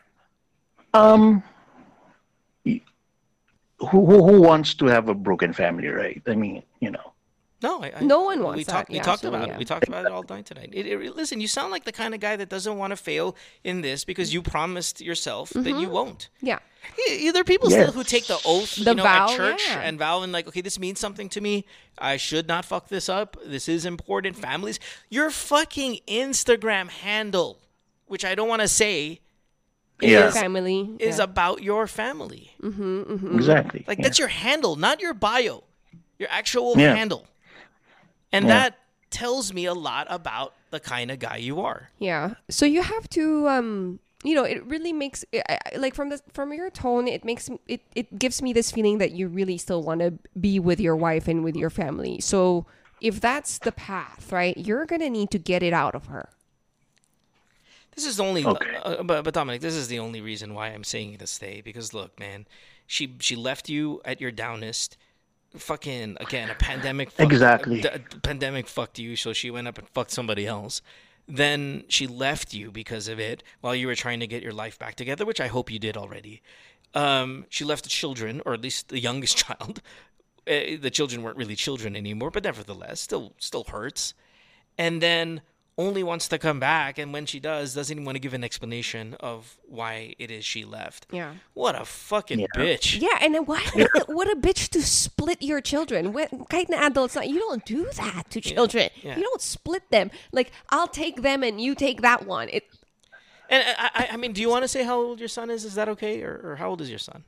Who wants to have a broken family, right? I mean, No, No one wants we that. talked. We Yeah, talked absolutely, about yeah. it. We talked about it all night tonight. Listen, you sound like the kind of guy that doesn't want to fail in this because you promised yourself that you won't. Yeah. There are people still who take the oath, The vow, at church yeah. and vow and like, okay, this means something to me. I should not fuck this up. This is important. Families, your fucking Instagram handle, which I don't want to say, Yeah. Family is yeah. about your family. exactly. Like yeah. that's your handle, not your bio, your actual Yeah. handle. And that tells me a lot about the kind of guy you are. Yeah. So you have to it really makes like from your tone, it gives me this feeling that you really still want to be with your wife and with your family. So if that's the path, right, you're going to need to get it out of her. This is the only, Okay. but Dominic, this is the only reason why I'm saying to stay. Because look, man, she left you at your downest. Fucking again, a pandemic. Exactly. Pandemic fucked you, so she went up and fucked somebody else. Then she left you because of it while you were trying to get your life back together, which I hope you did already. She left the children, or at least the youngest child. The children weren't really children anymore, but nevertheless, still hurts. And then only wants to come back, and when she doesn't even want to give an explanation of why it is she left. Yeah. What a fucking bitch. Yeah, and then what a bitch to split your children. Kahit na adults, you don't do that to children. Yeah. You don't split them. Like, I'll take them and you take that one. And I mean, do you want to say how old your son is? Is that okay? Or how old is your son?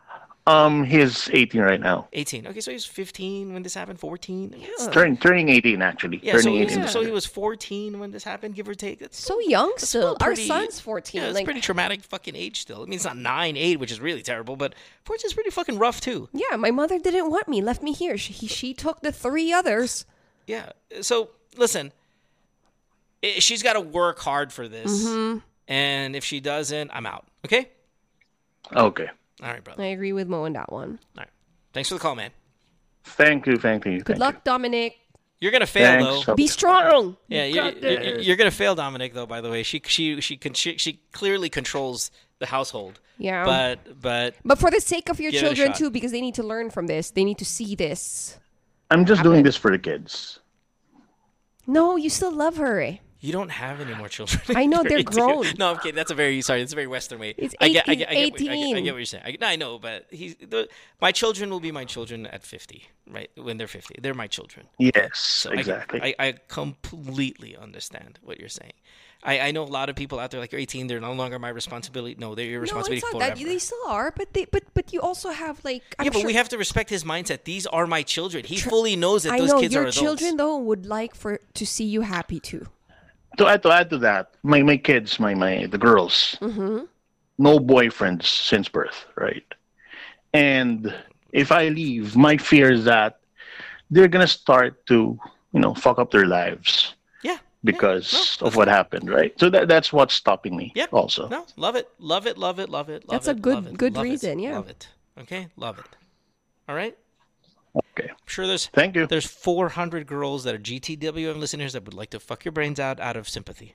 He's 18 right now. 18. Okay, so he was 15 when this happened, 14? Yeah, Turning 18 actually. Turning 18. so he was 14 when this happened, give or take. That's So young still. Our pretty- son's 14. Yeah, it's like, pretty traumatic fucking age still. I mean, it's not 9, 8, which is really terrible, but 14 is pretty fucking rough too. yeah, my mother didn't want me, left me here. She took the 3 others. Yeah. So listen, she's got to work hard for this, and if she doesn't, I'm out. Okay. Okay. All right, brother. I agree with Mo on that one. All right. Thanks for the call, man. Thank you. Good luck, Dominic. You're gonna fail Thanks. though. Be strong. Yeah, You got this. you're gonna fail, Dominic. Though, by the way, she clearly controls the household. Yeah. But for the sake of your Give it a children shot. too, because they need to learn from this. They need to see this. I'm just doing this for the kids. No, you still love her. Eh? you don't have any more children. I know, they're 18. grown. No, I'm kidding. That's a very Western way. It's I get 18. what you're saying. I know, but my children will be my children at 50, right? When they're 50, they're my children. Yes, So exactly. I completely understand what you're saying. I know a lot of people out there like, you're 18, they're no longer my responsibility. No, they're your responsibility no, it's not forever. that. They still are, but you also have like. But we have to respect his mindset. These are my children. He fully knows that those kids are adults. Your children though would like to see you happy too. To add to that, my kids, the girls, Mm-hmm. no boyfriends since birth, right? And if I leave, my fear is that they're gonna start to, fuck up their lives. Yeah. because of what happened, right? So that's what's stopping me. Yep. Also. No, love it, love it, love it, love it. That's a good reason, yeah. Love it. Okay, love it. All right. Okay. I'm sure Thank you. There's 400 girls that are GTWM listeners that would like to fuck your brains out of sympathy.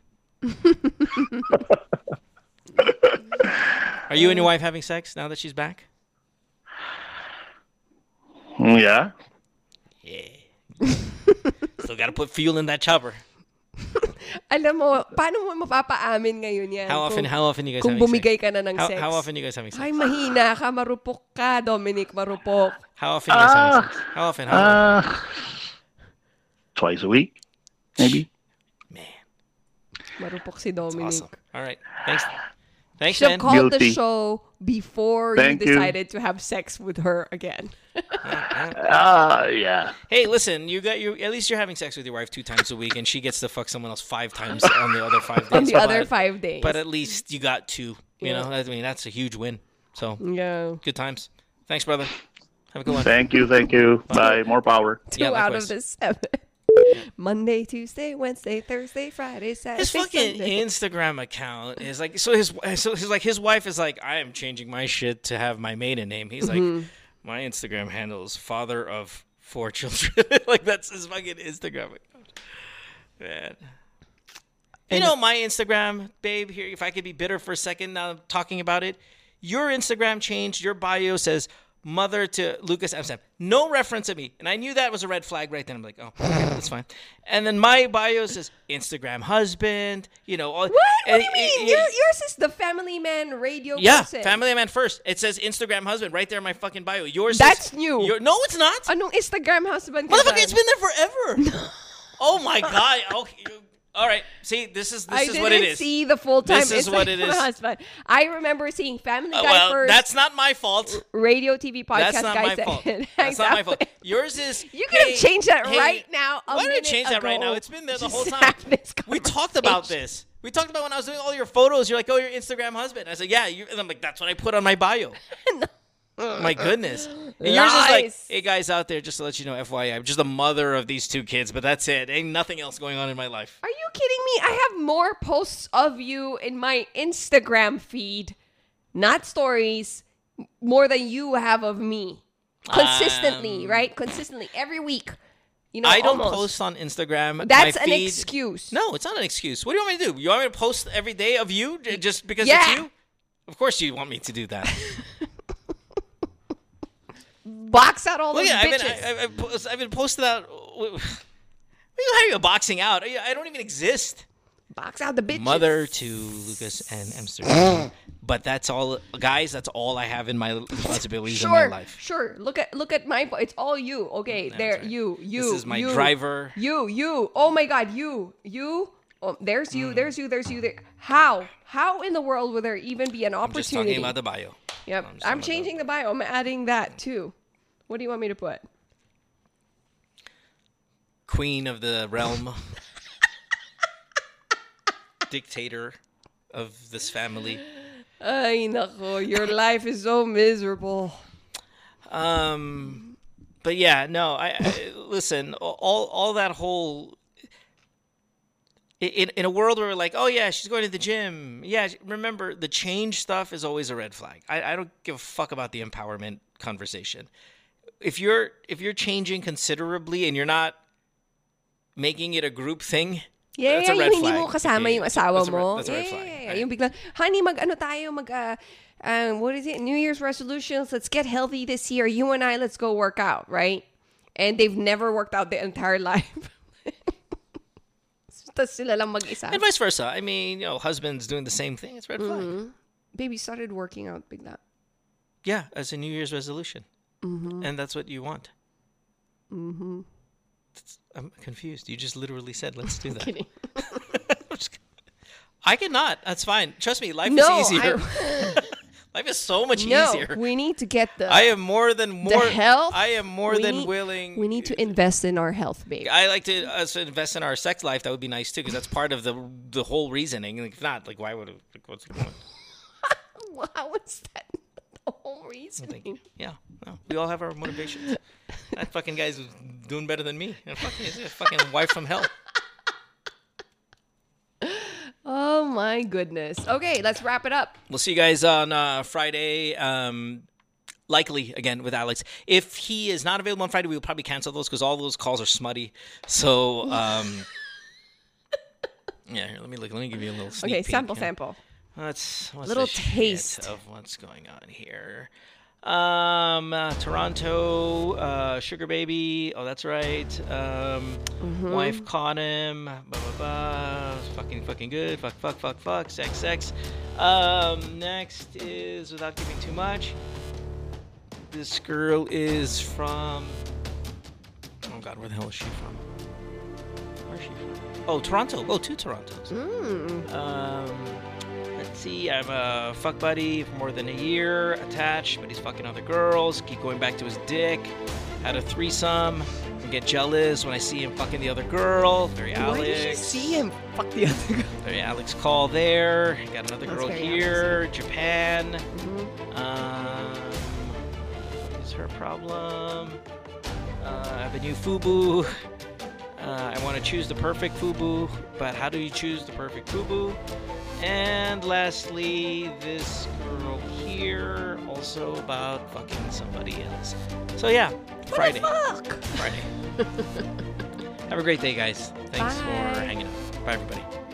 Are you and your wife having sex now that she's back? Yeah. Yeah. Still got to put fuel in that chopper. Alam mo, paano mo mapapaamin ngayon yan? How often you guys kung having bumigay sex? ka na ng sex. How often you guys having sex? Ay, mahina ka. Marupok ka, Dominic. Marupok. How often you guys having sex? How often? Twice a week, maybe. Man. Marupok si Dominic. Awesome. All right. Thanks, Should man. have called the Guilty. show before Thank you you. decided to have sex with her again. Yeah. Hey, listen, at least you're having sex with your wife 2 times a week, and she gets to fuck someone else 5 times on the other 5 days. On the other 5 days. But at least you got 2. You know, I mean, that's a huge win. So, yeah. good times. Thanks, brother. Have a good one. Thank you. Bye. More power. 2 out likewise. of the 7. Monday, Tuesday, Wednesday, Thursday, Friday, Saturday, His fucking Sunday. Instagram account is like his wife is like, I am changing my shit to have my maiden name. He's like, my Instagram handle is father of 4 children. Like that's his fucking Instagram account. Man. You know my Instagram, babe, here if I could be bitter for a second now I'm talking about it. Your Instagram changed, your bio says mother to Lucas Amsterdam. No reference to me. And I knew that was a red flag right then. I'm like, oh, okay, that's fine. And then my bio says Instagram husband, you know. What? What do you mean? Yours is the Family Man radio person. Family Man first. It says Instagram husband right there in my fucking bio. Yours That's says, new. No, it's not. Anong Instagram husband ka Motherfucker, dyan? it's been there forever. Oh my God. Okay. All right. See, this is what it is. I didn't see the full-time This is what it Instagram is. husband. I remember seeing Family Guy Well, first. that's not my fault. Radio, TV, podcast That's not guy my said- fault. That's not my fault. Yours is. You could have changed that right now. Why don't you change that right now? It's been there the whole Just time. have this We talked about conversation. this. We talked about when I was doing all your photos. You're like, oh, your Instagram husband. I said, yeah. And I'm like, that's what I put on my bio. My goodness. And yours is like, Lies. hey, guys out there, just to let you know, FYI, I'm just the mother of these 2 kids, but that's it. Ain't nothing else going on in my life. Are you kidding me? I have more posts of you in my Instagram feed, not stories, more than you have of me. Consistently, right? Consistently. Every week. You know, I don't almost. post on Instagram. That's My an feed- excuse. No, it's not an excuse. What do you want me to do? You want me to post every day of you just because Yeah. it's you? Of course you want me to do that. Box out all Look those at bitches. I've been posted out. What are you boxing out? I don't even exist. Box out the bitches. Mother to Lucas and Amsterdam. But that's all, guys. That's all I have in my responsibilities in my life. Sure. Look at my. It's all you. Okay, No, there. that's right. You. This is my you, driver. You. Oh my God. You. Oh, there's you. There's you. There's you. There. How in the world would there even be an I'm just opportunity? talking about the bio. Yep. just I'm talking changing the bio. I'm adding that too. What do you want me to put? Queen of the realm. Dictator of this family. Ay nako, your life is so miserable. But yeah, no. I listen. All that whole in a world where we're like, oh yeah, she's going to the gym. Yeah, remember the change stuff is always a red flag. I don't give a fuck about the empowerment conversation. If you're changing considerably and you're not making it a group thing. Yeah, That's a red yung hindi flag. mo kasama Okay, yung asawa mo. That's a red flag. Yeah. Yung biglang, honey, what is it? New Year's resolutions. Let's get healthy this year. You and I, let's go work out, right? And they've never worked out their entire life. Tapos sila lang mag-isa. And vice versa. I mean, husbands doing the same thing. It's red flag. Baby started working out bigla. Yeah, as a New Year's resolution. And that's what you want. I'm confused. You just literally said, let's do that. Kidding. I cannot. That's fine. Trust me, life No, is easier. Life is so much easier. We need to get the I am more than health. I am more We than need- willing. We need to invest in our health, babe. I like to invest in our sex life. That would be nice too, because that's part of the whole reasoning. Like, if not, like, why would it? Like, what's the point? How is that the whole reasoning? Yeah, no, we all have our motivations. That fucking guy's doing better than me. And fucking, he's a fucking wife from hell. my goodness. Okay, let's wrap it up. We'll see you guys on Friday. Likely again with Alex. If he is not available on Friday, we will probably cancel those because all those calls are smutty. So, yeah. Here, let me look. Let me give you a little sneak peek. Sample. What's little the taste shit of what's going on here. Toronto, Sugar Baby. Oh, that's right. Wife caught him. Fucking good. Fuck. Sex. Next is, without giving too much, this girl is from... Oh, God, where the hell is she from? Where is she from? Oh, Toronto. Oh, 2 Torontos. Let's see. I'm a fuck buddy for more than a year. Attached, but he's fucking other girls. Keep going back to his dick. Had a threesome. And get jealous when I see him fucking the other girl. Very Alex. Where did you see him fuck the other girl? Very Alex call there. Got another girl here. Japan. What is her problem? I have a new FUBU. I want to choose the perfect FUBU, but how do you choose the perfect FUBU? And lastly, this girl here, also about fucking somebody else. So yeah, Friday. Friday. Have a great day, guys. Thanks for hanging out. Bye, everybody.